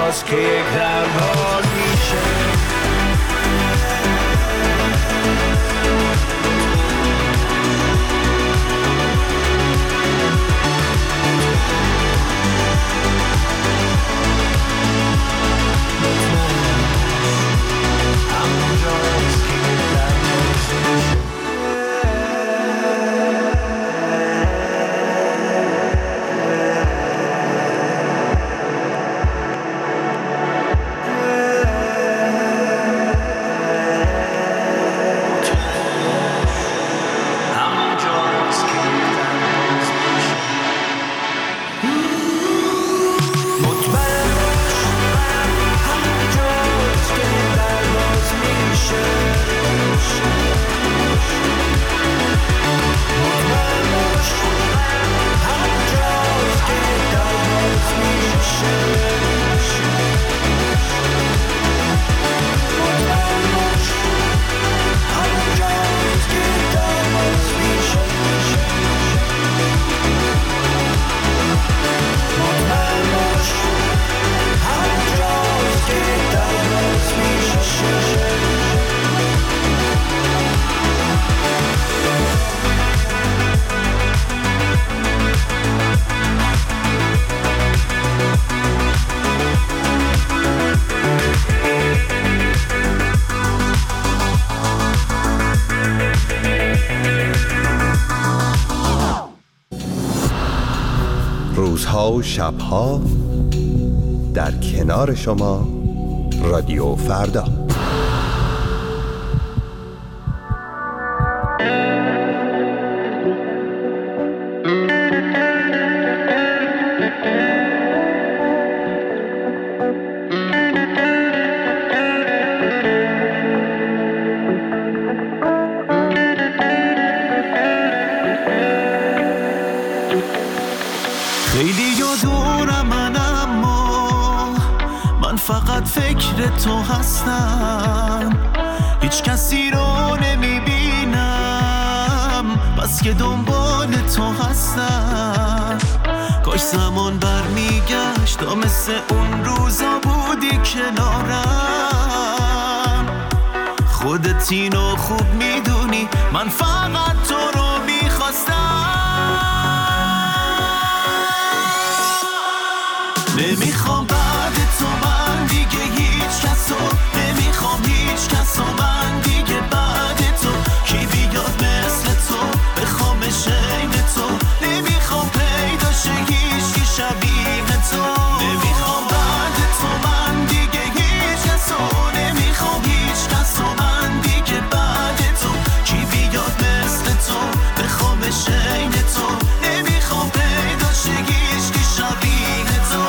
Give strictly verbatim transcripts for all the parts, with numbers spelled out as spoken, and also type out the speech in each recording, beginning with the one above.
اونجاست که یک درمان میشه. روزها و شبها در کنار شما رادیو فردا. فکر تو هستم، هیچ کسی رو نمیبینم بس که دنبال تو هستم. کاش زمان برمیگشت تا مثل اون روزا بودی کنارم. خودت اینو خوب میدونی من فقط تو رو میخواستم. نمیخوام بعد تو من دیگه هیچ کسو، نمیخوام هیچ کسو من دیگه بعد تو. کی بیاد مثل تو بخوام شین تو، نمیخوام پیدا شه هیچکی شبیه تو. نمیخوام بعد تو من دیگه هیچ کسو، نمیخوام هیچ کسو من دیگه بعد تو. کی بیاد مثل تو بخوام شین تو، نمیخوام پیدا شه هیچکی شبیه تو.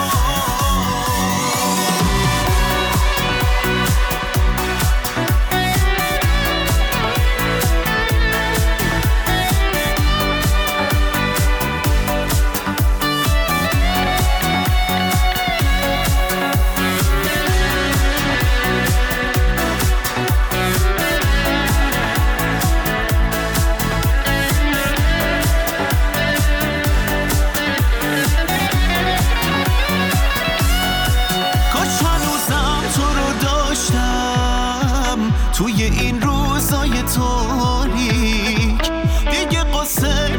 توی این روزای تاریک دیگه قصه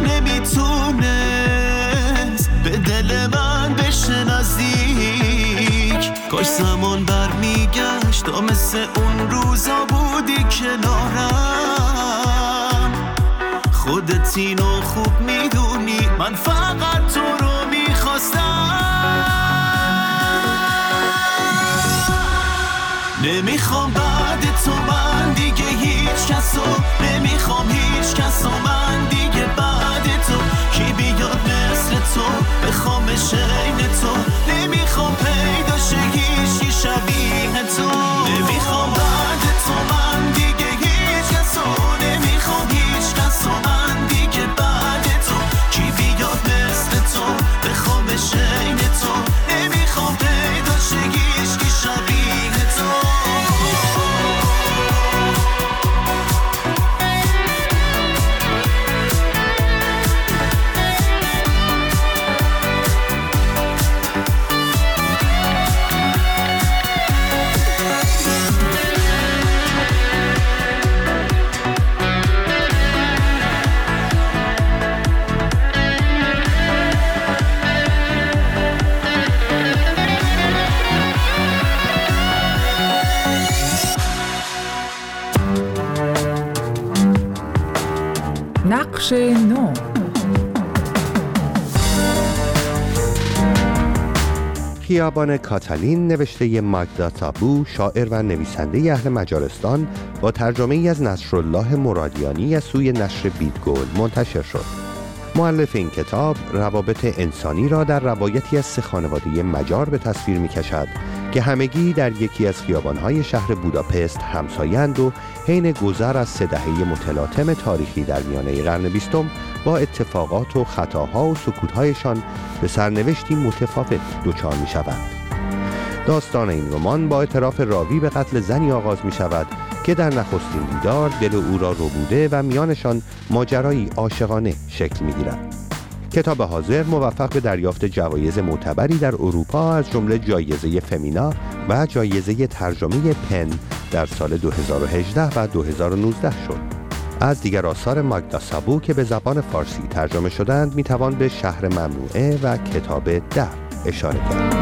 نمیتونست به دل من بشه نزدیک. کاش زمان برمیگشت تا مثل اون روزا بودی کنارم. خودت اینو خوب میدونی من فقط تو رو میخواستم. نمیخوام بعد تو من دیگه هیچ کسو، نمیخوام هیچ کسو من دیگه بعد تو. کی بیاد مثل تو بخوام شین تو، نمیخوام پیدا شه هیچکی شبیه تو. نمیخوام بعد تو من دیگه هیچ کسو، نمیخوام هیچ کسو من دیگه بعد تو. کی بیاد مثل تو بخوام شین تو، نمیخوام پیدا شه هیچکی شبیه تو. بخش نو. خیابان کاتالین نوشته ماگدا تابو، شاعر و نویسنده اهل مجارستان، با ترجمه ای از نصرالله مرادیانی از سوی نشر بیدگل منتشر شد. مؤلف این کتاب روابط انسانی را در روایتی از سه خانواده مجار به تصویر می کشد که همگی در یکی از خیابان‌های شهر بوداپست همسایه‌اند و حین گذر از سه دهه متلاطم تاریخی در میانه قرن بیستم با اتفاقات و خطاها و سکوت‌هایشان به سرنوشتی متفاوت دچار می‌شوند. داستان این رمان با اعتراف راوی به قتل زنی آغاز می‌شود که در نخستین دیدار دل او را ربوده و میانشان ماجرایی عاشقانه شکل می‌گیرد. کتاب حاضر موفق به دریافت جوایز معتبری در اروپا از جمله جایزه فمینا و جایزه ترجمه پن در سال دو هزار و هجده و دو هزار و نوزده شد. از دیگر آثار ماگدا تابو که به زبان فارسی ترجمه شدند میتوان به شهر ممنوعه و کتاب در اشاره کرد.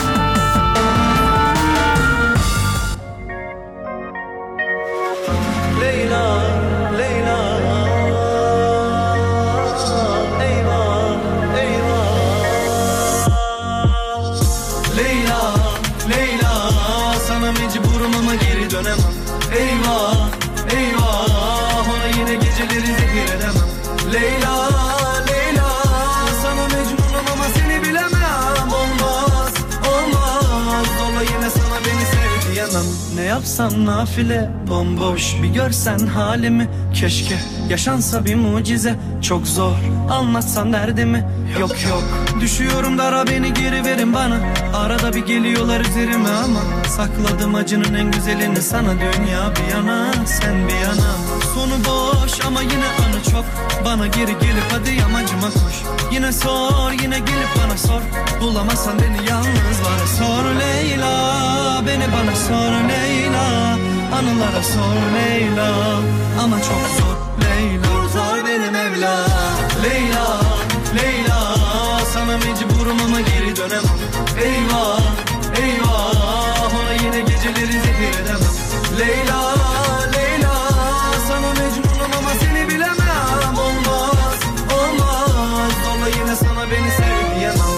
Eyvah, eyvah, ona yine geceleri zehir edemem. Leyla, Leyla, sana mecnunum ama seni bilemem. Olmaz, olmaz, dola yine sana beni sev diyemem. Ne yapsam nafile, bomboş bir görsen halimi. Keşke yaşansa bir mucize, çok zor anlatsam derdimi. Yok yok, düşüyorum dara, beni geri verin bana. Arada bir geliyorlar üzerime ama sakladım acının en güzelini sana. Dünya bir yana, sen bir yana. Sonu boş ama yine anı çok. Bana geri gelip hadi yamacıma koş. Yine sor, yine gelip bana sor. Bulamazsan beni yalnız bana sor Leyla. Beni bana sor Leyla. Anılara sor Leyla. Ama çok zor Leyla. Kurtar beni Mevla. Leyla, Leyla, sana mecburum ama geri dönemem. Eyvah, eyvah, ona yine geceleri zehir edemem. Leyla, Leyla, sana mecnunum ama seni bilemem. Olmaz, olmaz, zorla yine sana beni sev diyemem.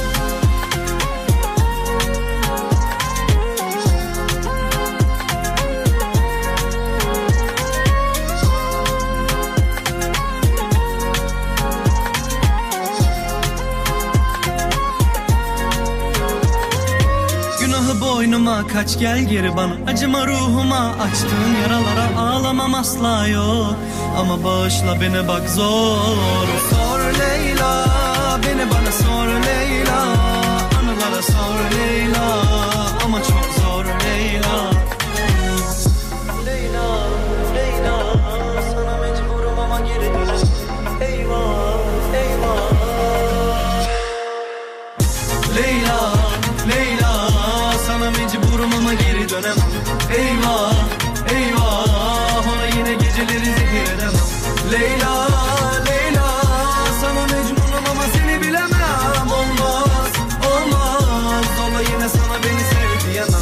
Boynuma kaç gel geri bana. Acıma ruhuma, açtığın yaralara ağlamam asla yok. Ama bağışla beni bak zor. Sor Leyla, beni bana sor Leyla. Anılara sor Leyla. Ama çok zor Leyla. Leyla, Leyla, sana mecburum ama geri dönem. Eyvah, eyvah. Leyla, Leyla, sana mecburum ama geri dönemem. Eyvah, eyvah, ona yine geceleri zehir edemem. Leyla, Leyla, sana mecnunum ama seni bilemem. Olmaz, olmaz, zorla yine sana beni sev diyemem.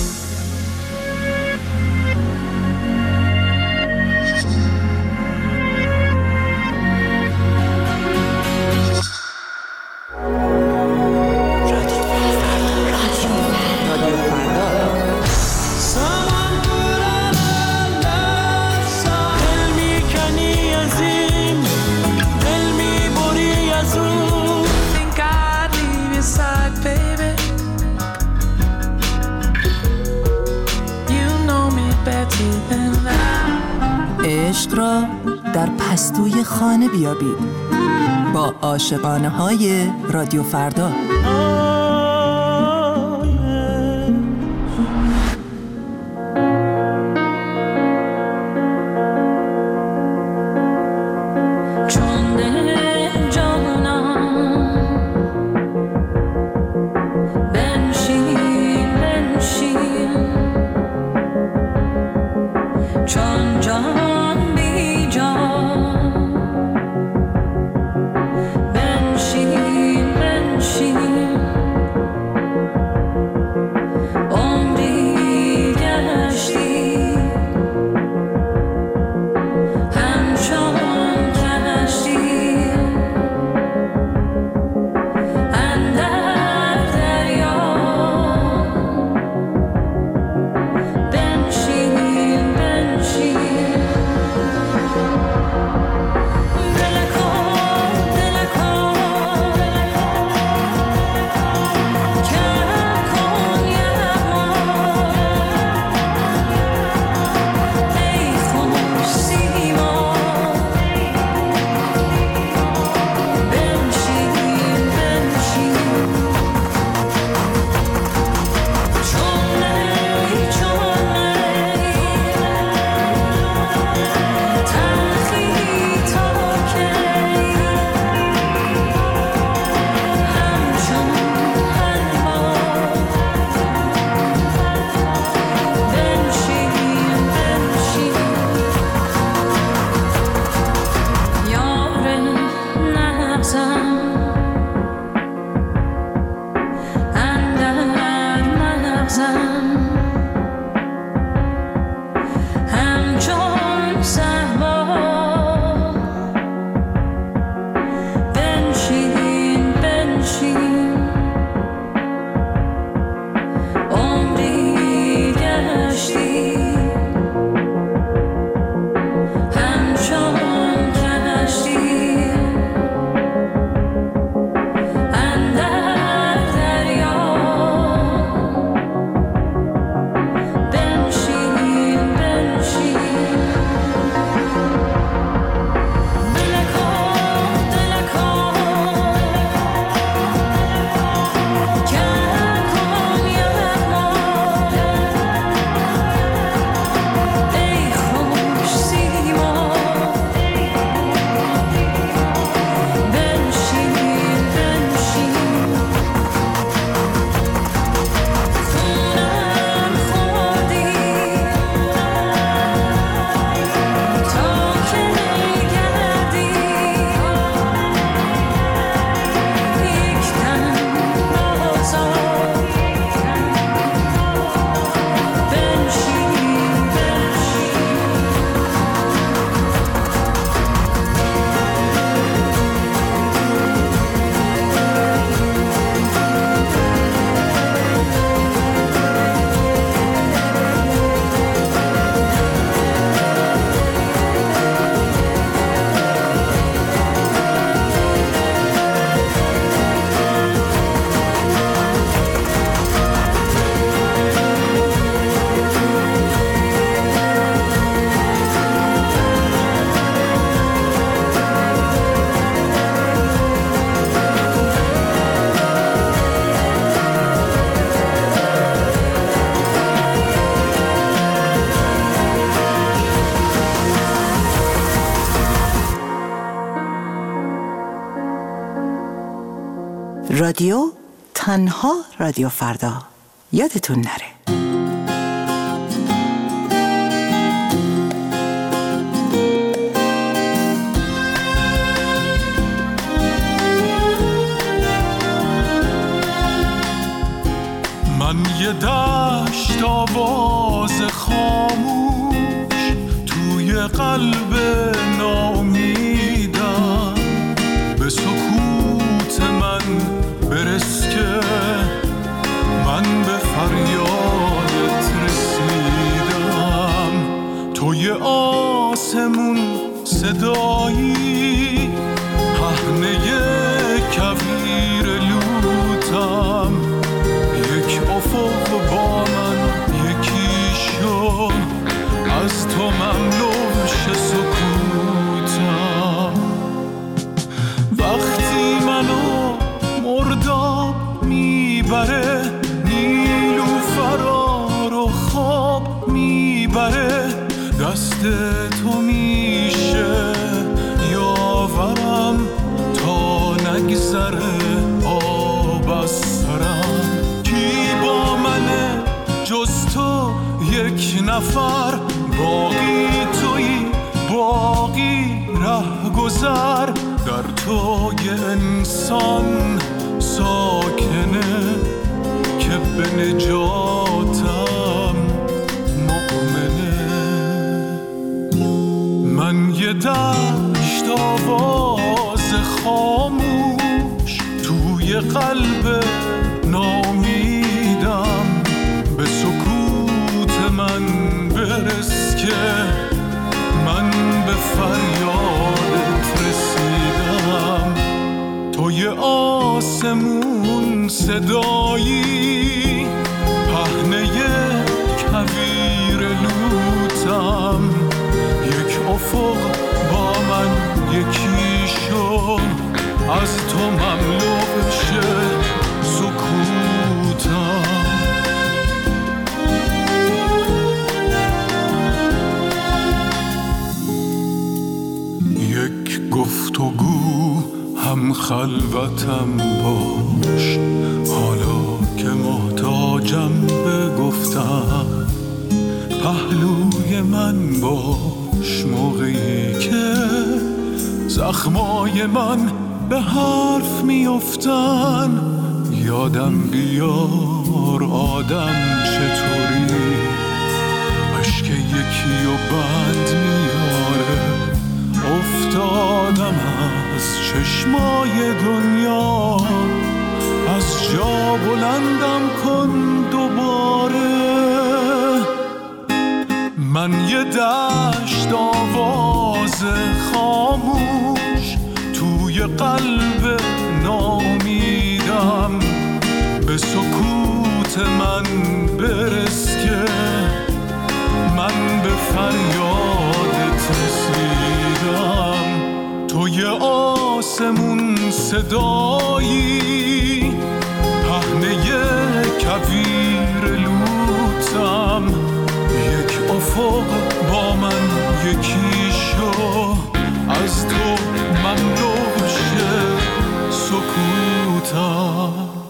عشق را در پستوی خانه بیابید با عاشقانه های رادیو فردا. بنشین بنشین بزن همچون صحبا بنشین بنشین عمری گشتی همچون کشتی اندر دریا بنشین بنشین دلکا دلکا کرد کن یغما ای خوش سیما بنشین بنشین خونم خوردی تا که گردی یک تن آزاد بنشین بنشین رادیو تنها رادیو فردا، یادتون نره. من یه دشت آواز خاموش توی قلب ناامیدم، به سکوت من برس که من به فریادت رسیدم. توی آسمون صدایی پهنه کویر لوتم، یک افق با من یکی شو، از تو مملو شه سکوتم. وقتی منو مرداب میبره، نیلوفرا رو خواب میبره، دست تو میشه یاورم تا نگذره آب از سرم. کی با منه جز تو یک نفر، باقی تویی باقی ره گذر، در تو یه انسان ساکنه که به نجاتم مؤمنه. من یه دشت آواز خاموش توی قلب ناامیدم، به سکوت من برس که من به فریادت رسیدم. توی آسمون صدایی پهنه کویر لوتم، یک افق با من یکی شو، از تو مملو شه سکوتم. یک گفتگو هم خلوتم باش، حالا که محتاجم به گفتم، پهلوی من باش موقعی که زخمای من به حرف میافتن. یادم بیار بار آدم چطوری اشک یکی و بند میاره. افتادم از چشمای دنیا، از جا بلندم کن دوباره. من یه دشت آواز خاموش توی قلب نامیدم، به سکوت من برس که من به فریادت رسیدم. توی آسمون صدایی، پهنه کویر لوتم، یک افق با من یکی شو، از تو مملو شه سکوتم.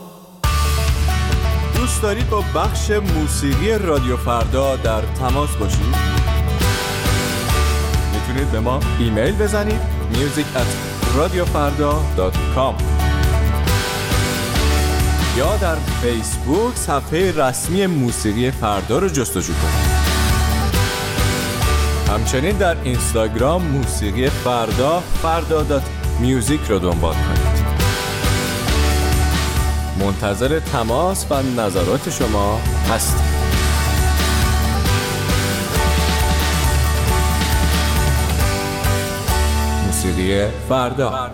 دوست دارید با بخش موسیقی رادیو فردا در تماس باشید؟ میتونید به ما ایمیل بزنید میوزیک ات رادیو فردا دات کام یا در فیسبوک صفحه رسمی موسیقی فردا رو جستجو کنید. همچنین در اینستاگرام موسیقی فردا فردا دات میوزیک رو دنبال کنید. منتظر تماس و نظرات شما هستیم. موسیقی فردا.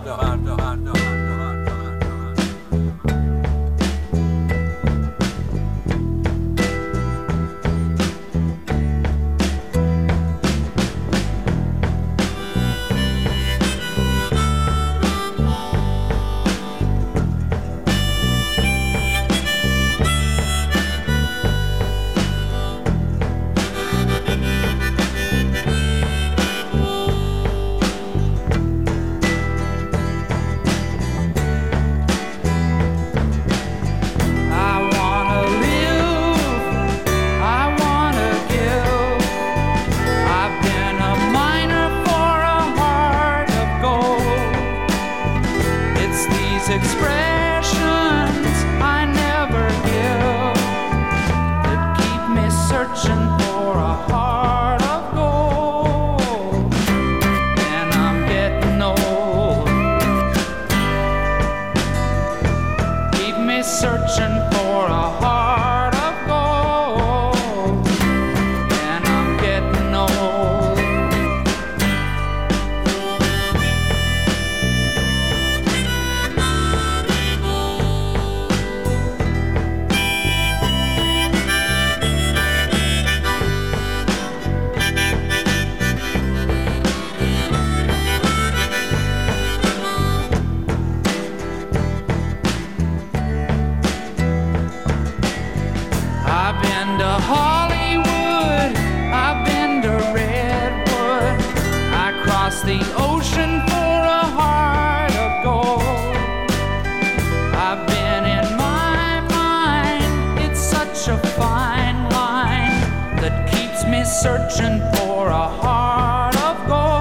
Searching for a heart of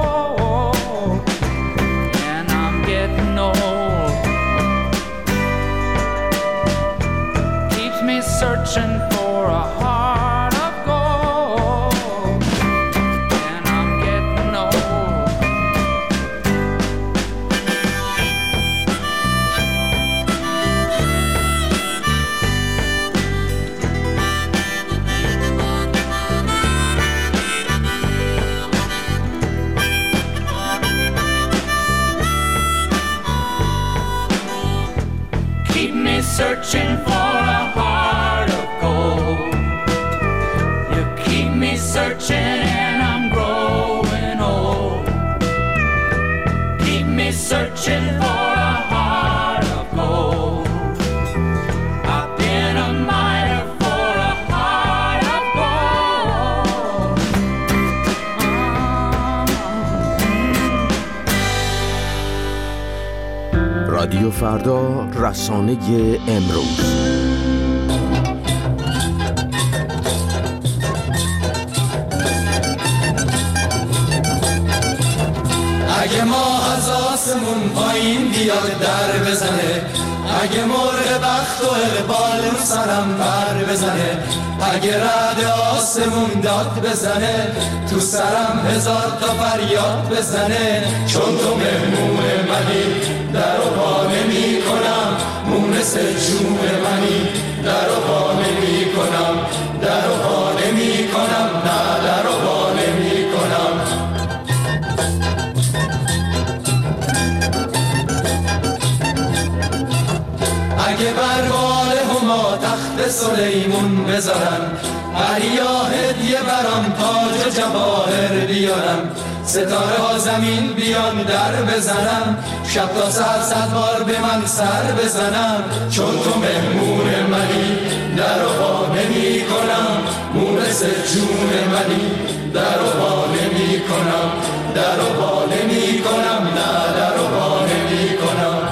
gold, and I'm getting old. Keeps me searching for a heart of gold, and I'm getting old. Searching for a heart of gold. You keep me searching and I'm growing old. Keep me searching for a heart of gold. I've been a miner for a heart of gold. رادیو فردا، رسانه امروز. اگه ما از آسمون پایین بیاد در بزنه، اگه مرغ بخت و اقبال رو سرم پر بزنه، اگه رعد آسمون داد بزنه، تو سرم هزار تا فریاد بزنه، چون تو مهمون منی در و پا نمی کنم، مونس جون منی در و پا نمی کنم، در و پا نمی کنم، نه در و پا نمی کنم. اگه بر بال هما تخت سلیمون بذارن، عریا هدیه برام تاج و جواهر بیارم، ستاره ها زمین بیان در بزنم، شب تا سر صد بار به من سر بزنم، چون تو مهمون منی در و پا نمی کنم، مونس جون منی در و پا نمی کنم، در و پا نمی کنم، نه در و پا نمی کنم.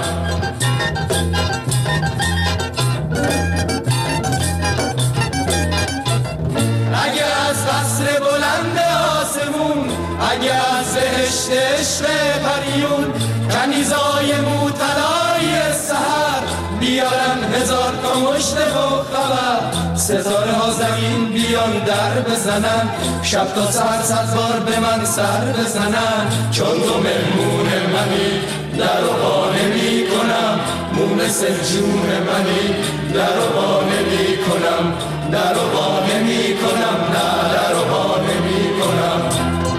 اگه از قصر بلند آسمون، اگه از بهشت عشق پریون، کنیزای موطلای سحر بیارن هزار تا مشت و خبر، ستاره ها زمین بیان در بزنن، شب تا سر صد بار به من سر بزنن، چون تو مهمون منی در و پا نمی کنم، مونس جون منی در و پا نمی کنم، در و پا نمی کنم، نه در و پا نمی کنم.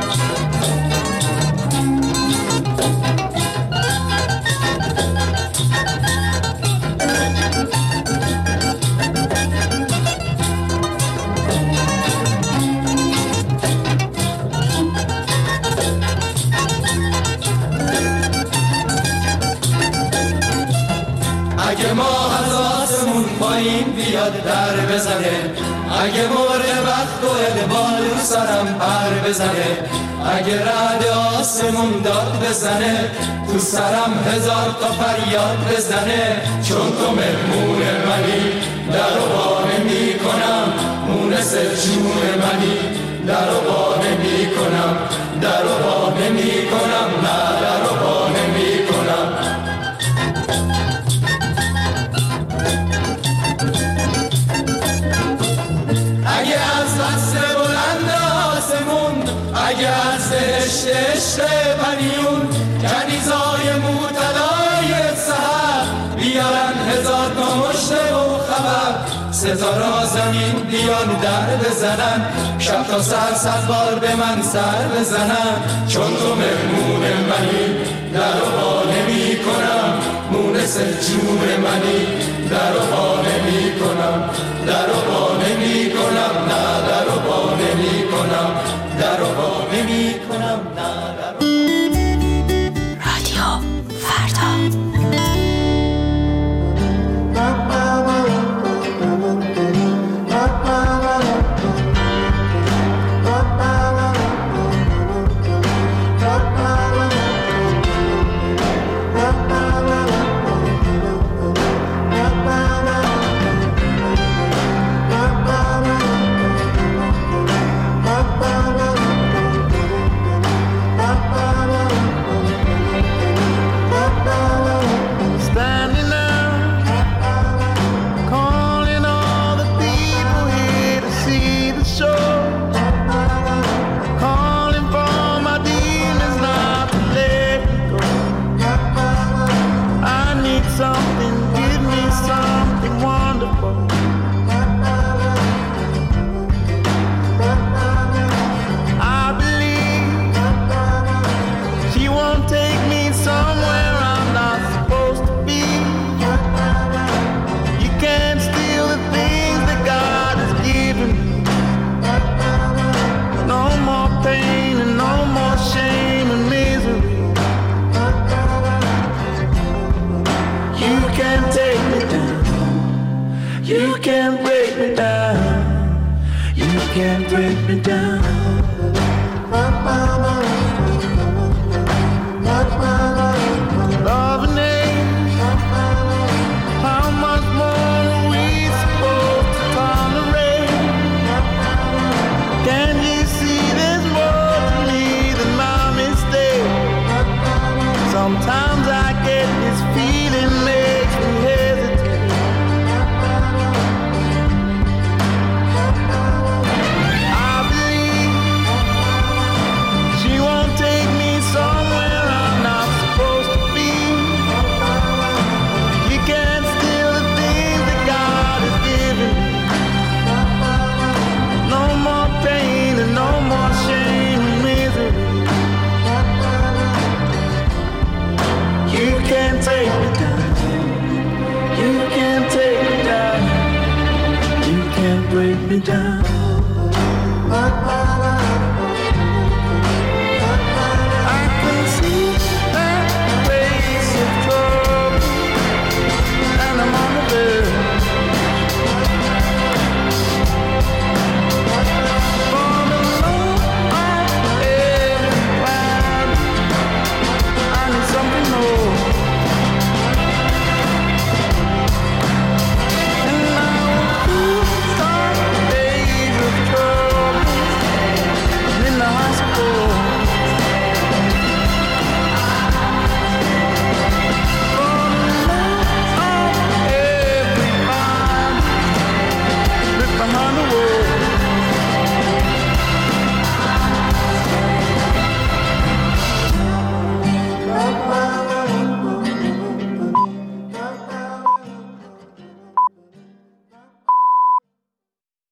اگه ماه از آسمون پایین بیاد در بزنه، اگه مرغ بخت و اقبال رو سرم پر بزنه، اگه رعد آسمون داد بزنه، تو سرم هزار تا فریاد بزنه، چون تو مهمون منی در و پا نمی کنم، مونس جون منی در و پا نمی کنم، در و پا نمی کنم، نه در و پا نمی کنم. اگه از قصر بلند آسمون، اگه از بهشت عشق پریون، کنیزای موطلای سحر بیارن هزار تا مشت و خبر، ستاره ها زمین بیان در بزنن، شب تا سر صد بار به من سر بزنن، چون تو مهمون منی در و پا نمی کنم، مونس جون منی در و پا نمی کنم، در و پا نمی کنم، نه در و پا نمی کنم، در و پا نمی کنم، نه در و پا. رادیو فردا. Sometimes I get this feeling makes me hesitate. break me down.